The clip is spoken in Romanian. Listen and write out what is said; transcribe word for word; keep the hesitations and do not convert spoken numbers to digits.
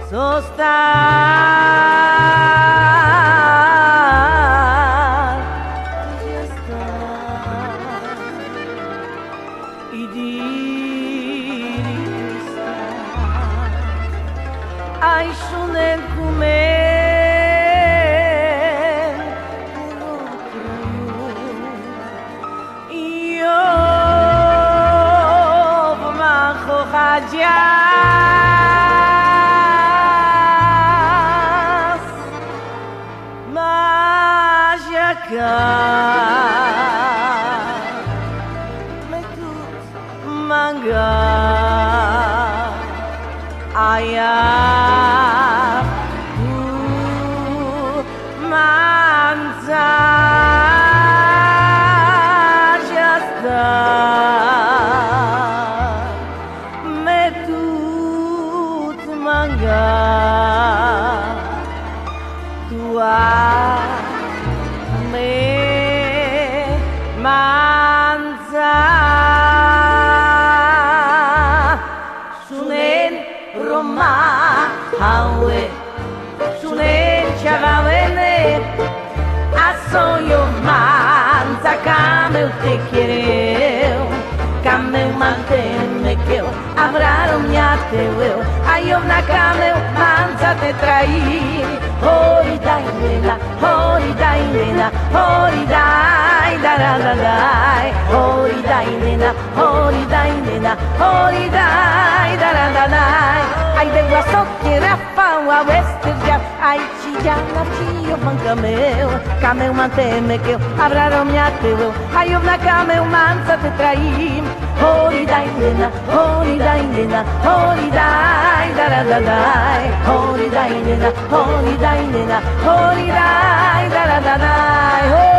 Sostar, ya está. Y dirista, ay, shunen kumen, no creo. Yo, bajo hayas, Majaka, metut mangga, ayah ku manza jasta, metut mangga, tua me manza sunen Roma hawe sunen chavavene asoyo manza cameu te quereu cameu manteme que eu abraram minha teu eu aí eu na cameu manza te traí hori dai nena hori dai nena hori dai da da da dai hori dai nena hori dai nena hori dai da da da dai ai de guaso que rafa a wester já ai chi já na tio banca meu cameu manteme que eu abraram minha teu ai eu na cameu mansa te traí hori dai nena hori dai nena hori dai da da da dai hori dai nena hori dai nena hori dai da da da dai